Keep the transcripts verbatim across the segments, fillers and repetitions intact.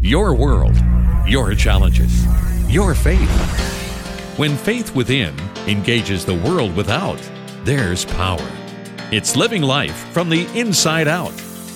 Your world, your challenges, your faith. When faith within engages the world without, there's power. It's living life from the inside out.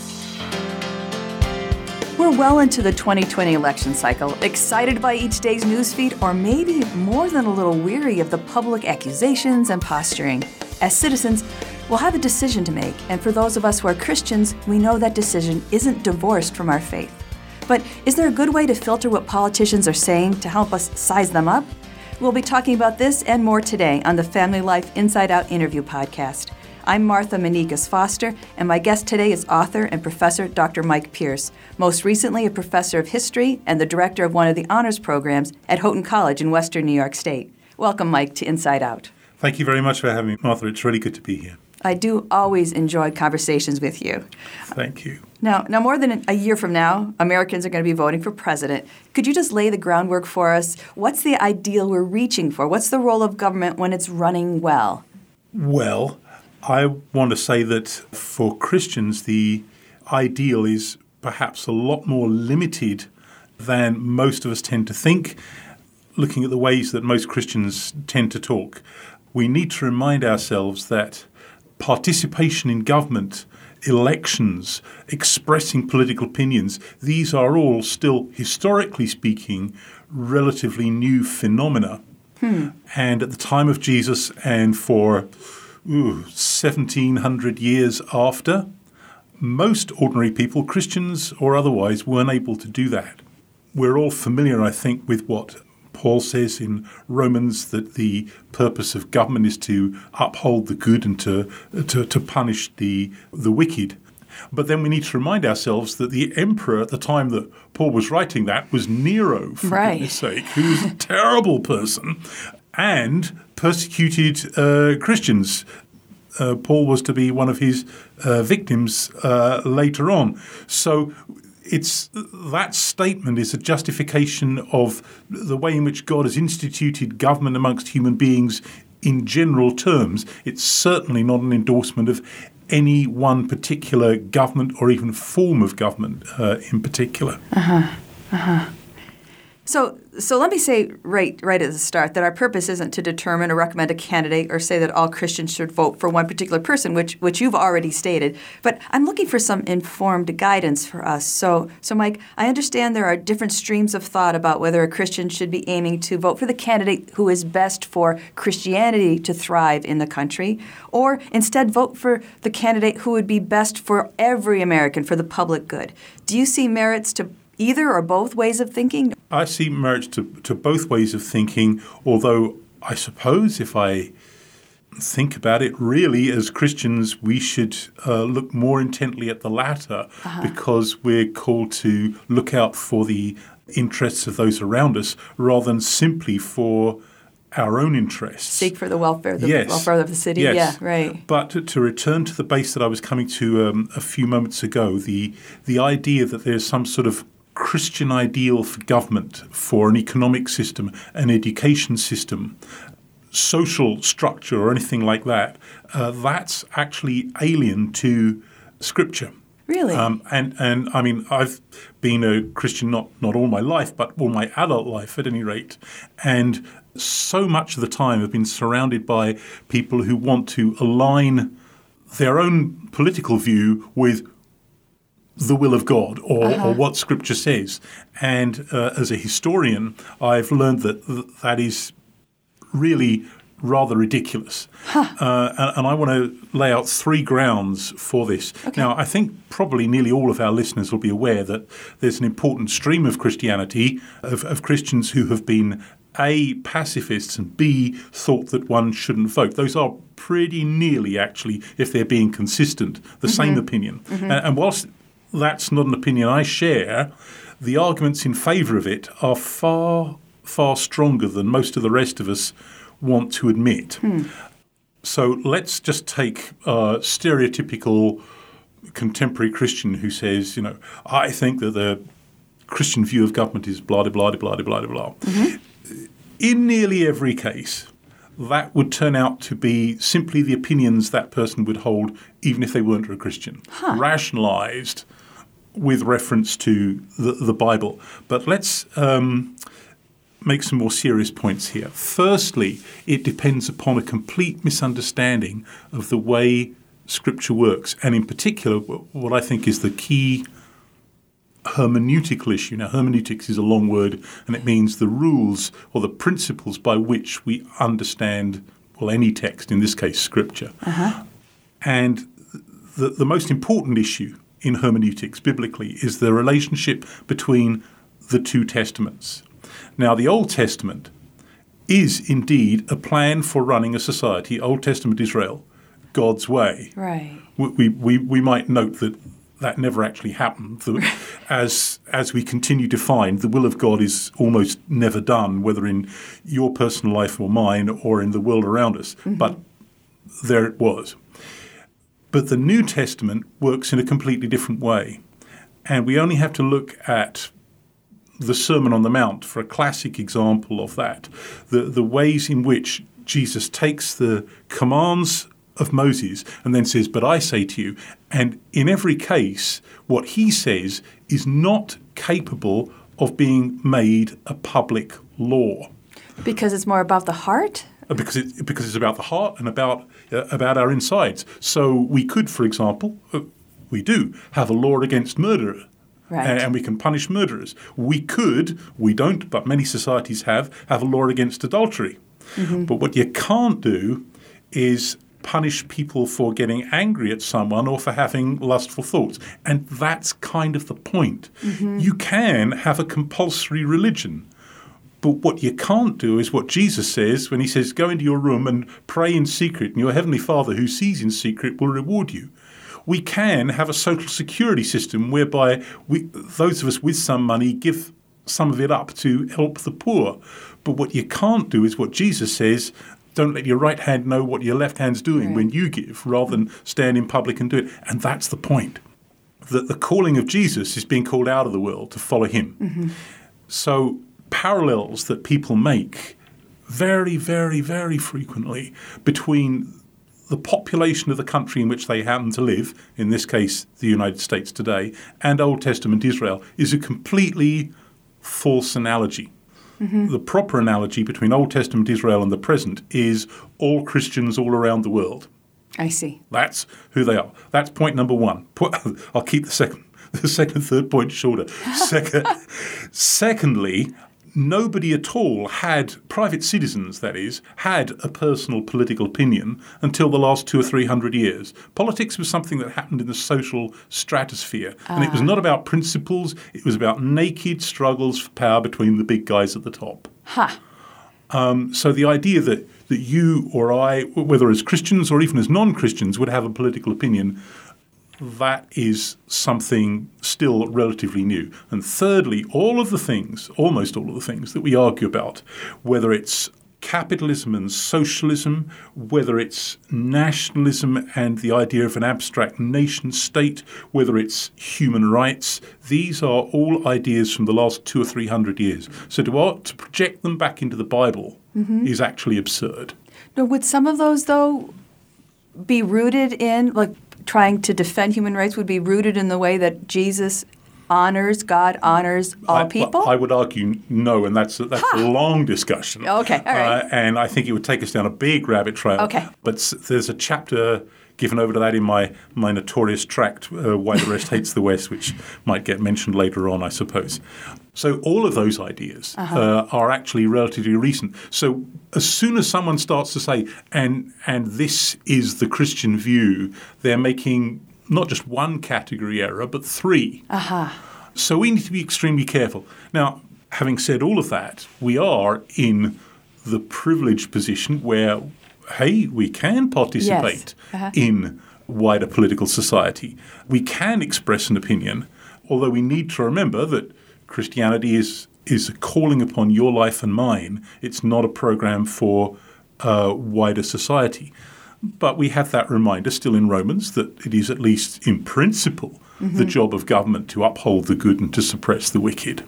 We're well into the twenty twenty election cycle, excited by each day's newsfeed, or maybe more than a little weary of the public accusations and posturing. As citizens, we'll have a decision to make, and for those of us who are Christians, we know that decision isn't divorced from our faith. But is there a good way to filter what politicians are saying to help us size them up? We'll be talking about this and more today on the Family Life Inside Out interview podcast. I'm Martha Manikas Foster, and my guest today is author and professor Doctor Mike Pierce, most recently a professor of history and the director of one of the honors programs at Houghton College in Western New York State. Welcome, Mike, to Inside Out. Thank you very much for having me, Martha. It's really good to be here. I do always enjoy conversations with you. Thank you. Now, now, more than a year from now, Americans are going to be voting for president. Could you just lay the groundwork for us? What's the ideal we're reaching for? What's the role of government when it's running well? Well, I want to say that for Christians, the ideal is perhaps a lot more limited than most of us tend to think, looking at the ways that most Christians tend to talk. We need to remind ourselves that participation in government, elections, expressing political opinions, these are all still, historically speaking, relatively new phenomena. Hmm. And at the time of Jesus and for ooh, seventeen hundred years after, most ordinary people, Christians or otherwise, weren't able to do that. We're all familiar, I think, with what Paul says in Romans, that the purpose of government is to uphold the good and to to, to punish the the wicked. But then we need to remind ourselves that the emperor at the time that Paul was writing that was Nero, for right. goodness sake, who was a terrible person and persecuted uh, Christians. Uh, Paul was to be one of his uh, victims uh, later on. So It's that statement is a justification of the way in which God has instituted government amongst human beings in general terms. It's certainly not an endorsement of any one particular government or even form of government uh, in particular. Uh-huh. Uh-huh. So so let me say right right at the start that our purpose isn't to determine or recommend a candidate or say that all Christians should vote for one particular person, which which you've already stated. But I'm looking for some informed guidance for us. So, so Mike, I understand there are different streams of thought about whether a Christian should be aiming to vote for the candidate who is best for Christianity to thrive in the country, or instead vote for the candidate who would be best for every American, for the public good. Do you see merits to either or both ways of thinking? I see merits to, to both ways of thinking, although I suppose if I think about it, really, as Christians, we should uh, look more intently at the latter uh-huh. because we're called to look out for the interests of those around us rather than simply for our own interests. Seek for the welfare, the yes. welfare of the city. Yes. Yeah, right. But to, to return to the base that I was coming to um, a few moments ago, the the idea that there's some sort of Christian ideal for government, for an economic system, an education system, social structure or anything like that, uh, that's actually alien to Scripture. Really? Um, and, and I mean, I've been a Christian not, not all my life, but all my adult life at any rate. And so much of the time I've been surrounded by people who want to align their own political view with the will of God or, uh-huh. or what Scripture says. And uh, as a historian, I've learned that th- that is really rather ridiculous. Huh. Uh, and, and I want to lay out three grounds for this. Okay. Now, I think probably nearly all of our listeners will be aware that there's an important stream of Christianity, of, of Christians who have been A, pacifists, and B, thought that one shouldn't vote. Those are pretty nearly, actually, if they're being consistent, the mm-hmm. same opinion. Mm-hmm. And, and whilst that's not an opinion I share, the arguments in favour of it are far, far stronger than most of the rest of us want to admit. Hmm. So let's just take a stereotypical contemporary Christian who says, you know, I think that the Christian view of government is blah, blah, blah, blah, blah, blah. Mm-hmm. In nearly every case, that would turn out to be simply the opinions that person would hold even if they weren't a Christian. Huh. Rationalized with reference to the, the Bible. But let's um, make some more serious points here. Firstly, it depends upon a complete misunderstanding of the way Scripture works, and in particular, what I think is the key hermeneutical issue. Now, hermeneutics is a long word, and it means the rules or the principles by which we understand, well, any text, in this case, Scripture. Uh-huh. And the, the most important issue in hermeneutics, biblically, is the relationship between the two testaments. Now, the Old Testament is indeed a plan for running a society, Old Testament Israel, God's way. Right. We, we, we might note that that never actually happened. As as we continue to find, the will of God is almost never done, whether in your personal life or mine or in the world around us. Mm-hmm. But there it was. But the New Testament works in a completely different way. And we only have to look at the Sermon on the Mount for a classic example of that. The, the ways in which Jesus takes the commands of Moses and then says, but I say to you, and in every case, what he says is not capable of being made a public law. Because it's more about the heart? Because it, because it's about the heart and about uh, about our insides. So we could, for example, uh, we do have a law against murder. Right. And, and we can punish murderers. We could, we don't, but many societies have, have a law against adultery. Mm-hmm. But what you can't do is punish people for getting angry at someone or for having lustful thoughts. And that's kind of the point. Mm-hmm. You can have a compulsory religion. But what you can't do is what Jesus says when he says, go into your room and pray in secret, and your heavenly Father who sees in secret will reward you. We can have a social security system whereby we, those of us with some money give some of it up to help the poor. But what you can't do is what Jesus says, don't let your right hand know what your left hand's doing right. when you give, rather than stand in public and do it. And that's the point, that the calling of Jesus is being called out of the world to follow him. Mm-hmm. So parallels that people make very, very, very frequently between the population of the country in which they happen to live, in this case the United States today, and Old Testament Israel, is a completely false analogy. Mm-hmm. The proper analogy between Old Testament Israel and the present is all Christians all around the world. I see. That's who they are. That's point number one. I'll keep the second, the second and third point shorter. Second, secondly, nobody at all had, private citizens that is, had a personal political opinion until the last two or three hundred years. Politics was something that happened in the social stratosphere. Uh. And it was not about principles, it was about naked struggles for power between the big guys at the top. Ha. Um, so the idea that, that you or I, whether as Christians or even as non-Christians, would have a political opinion, that is something still relatively new. And thirdly, all of the things, almost all of the things that we argue about, whether it's capitalism and socialism, whether it's nationalism and the idea of an abstract nation state, whether it's human rights, these are all ideas from the last two or three hundred years. So to, to project them back into the Bible mm-hmm. is actually absurd. Now, would some of those, though, be rooted in, like, trying to defend human rights would be rooted in the way that Jesus honors, God honors all I, people? I would argue no, and that's, that's huh. a long discussion. Okay, all right. Uh, and I think it would take us down a big rabbit trail. Okay. But there's a chapter given over to that in my, my notorious tract, uh, Why the West Hates the West, which might get mentioned later on, I suppose. So all of those ideas uh-huh. uh, are actually relatively recent. So as soon as someone starts to say, and and this is the Christian view, they're making not just one category error, but three. Uh-huh. So we need to be extremely careful. Now, having said all of that, we are in the privileged position where, hey, we can participate yes. uh-huh. in wider political society. We can express an opinion, although we need to remember that Christianity is is a calling upon your life and mine. It's not a program for uh, wider society. But we have that reminder still in Romans that it is at least in principle mm-hmm. the job of government to uphold the good and to suppress the wicked.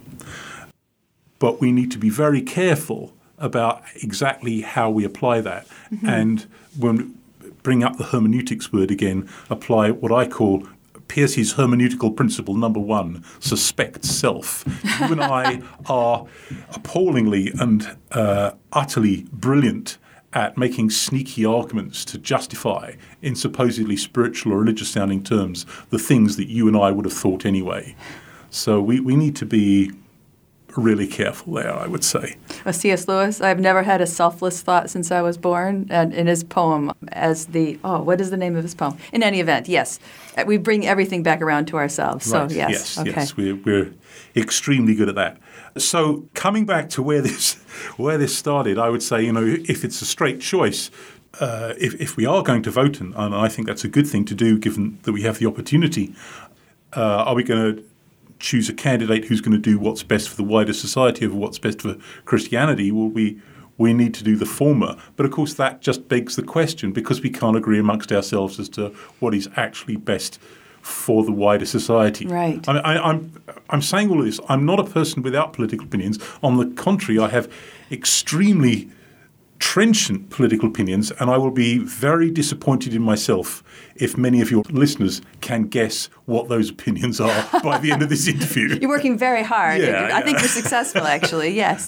But we need to be very careful about exactly how we apply that. Mm-hmm. And when we bring up the hermeneutics word again, apply what I call Peirce's hermeneutical principle number one, suspect self. You and I are appallingly and uh, utterly brilliant at making sneaky arguments to justify, in supposedly spiritual or religious-sounding terms, the things that you and I would have thought anyway. So we, we need to be really careful there, I would say. Well, C S. Lewis, I've never had a selfless thought since I was born, and in his poem as the, oh, what is the name of his poem? In any event, yes, we bring everything back around to ourselves. Right. So, yes, yes, okay. yes, we're, we're extremely good at that. So coming back to where this where this started, I would say, you know, if it's a straight choice, uh, if, if we are going to vote, and, and I think that's a good thing to do given that we have the opportunity, uh, are we going to choose a candidate who's going to do what's best for the wider society over what's best for Christianity? Well, we we need to do the former. But of course, that just begs the question, because we can't agree amongst ourselves as to what is actually best for the wider society. Right. I mean, I, I'm I'm saying all of this. I'm not a person without political opinions. On the contrary, I have extremely trenchant political opinions, and I will be very disappointed in myself if many of your listeners can guess what those opinions are by the end of this interview. You're working very hard. Yeah, I yeah. think you're successful, actually, yes.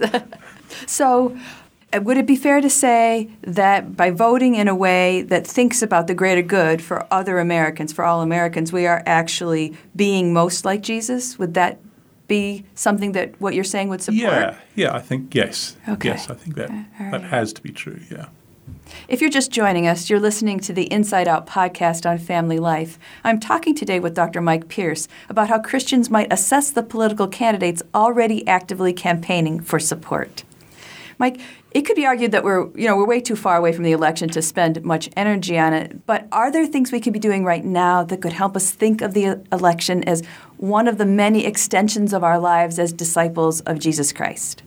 So uh, would it be fair to say that by voting in a way that thinks about the greater good for other Americans, for all Americans, we are actually being most like Jesus? Would that be something that what you're saying would support? Yeah, yeah, I think yes. Okay. Yes, I think that Okay, all that right. has to be true, yeah. If you're just joining us, you're listening to the Inside Out podcast on family life. I'm talking today with Doctor Mike Peirce about how Christians might assess the political candidates already actively campaigning for support. Mike, it could be argued that we're, you know, we're way too far away from the election to spend much energy on it, but are there things we could be doing right now that could help us think of the election as one of the many extensions of our lives as disciples of Jesus Christ?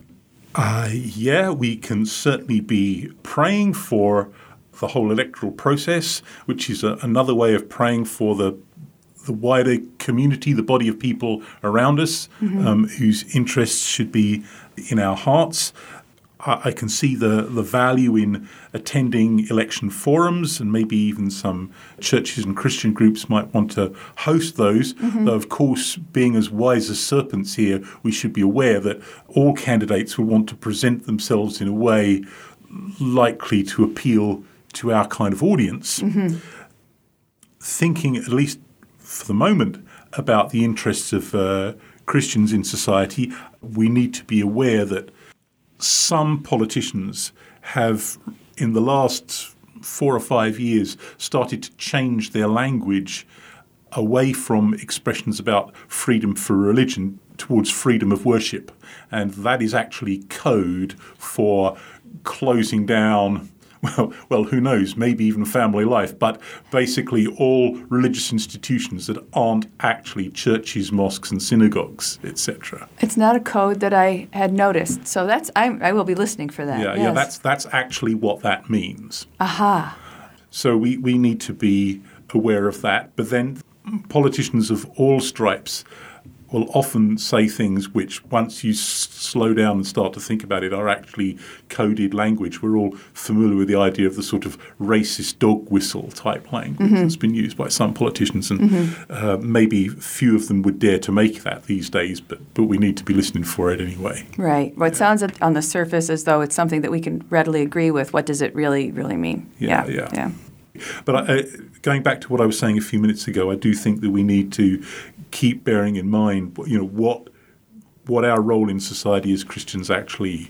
Uh, yeah, we can certainly be praying for the whole electoral process, which is a, another way of praying for the the wider community, the body of people around us, mm-hmm. um, whose interests should be in our hearts. I, I can see the, the value in attending election forums, and maybe even some churches and Christian groups might want to host those. Mm-hmm. Though, of course, being as wise as serpents here, we should be aware that all candidates will want to present themselves in a way likely to appeal to our kind of audience. Mm-hmm. Thinking, at least for the moment, about the interests of uh, Christians in society, we need to be aware that some politicians have, in the last four or five years, started to change their language away from expressions about freedom for religion towards freedom of worship. And that is actually code for closing down, well, well, who knows, maybe even family life, but basically all religious institutions that aren't actually churches, mosques and synagogues, et cetera. It's not a code that I had noticed, so that's I, I will be listening for that. Yeah, yes. yeah, that's that's actually what that means. Aha. So we, we need to be aware of that. But then politicians of all stripes will often say things which, once you s- slow down and start to think about it, are actually coded language. We're all familiar with the idea of the sort of racist dog whistle type language mm-hmm. that's been used by some politicians, and mm-hmm. uh, maybe few of them would dare to make that these days, but, but we need to be listening for it anyway. Right. Well, it yeah. sounds on the surface as though it's something that we can readily agree with. What does it really, really mean? Yeah, yeah. yeah. yeah. But I, going back to what I was saying a few minutes ago, I do think that we need to keep bearing in mind, you know, what what our role in society as Christians actually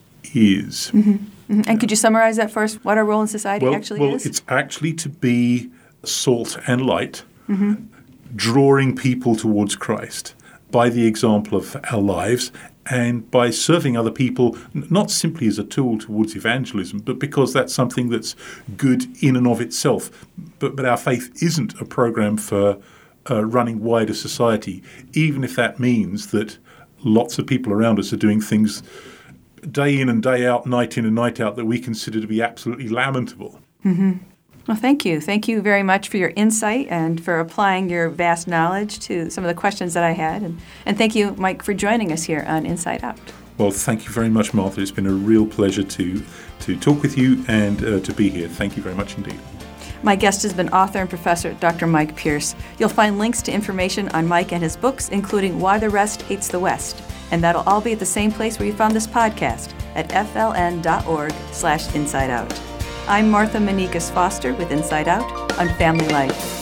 is. Mm-hmm. Mm-hmm. And could you summarize that for us, what our role in society well, actually well, is? Well, it's actually to be salt and light, mm-hmm. drawing people towards Christ by the example of our lives and by serving other people, not simply as a tool towards evangelism, but because that's something that's good in and of itself. But, but our faith isn't a program for uh, running wider society, even if that means that lots of people around us are doing things day in and day out, night in and night out, that we consider to be absolutely lamentable. Mm-hmm. Well, thank you. Thank you very much for your insight and for applying your vast knowledge to some of the questions that I had. And, and thank you, Mike, for joining us here on Inside Out. Well, thank you very much, Martha. It's been a real pleasure to, to talk with you and uh, to be here. Thank you very much indeed. My guest has been author and professor Doctor Mike Pierce. You'll find links to information on Mike and his books, including Why the Rest Hates the West. And that'll all be at the same place where you found this podcast, at fln.org slash Inside Out. I'm Martha Manikas Foster with Inside Out on Family Life.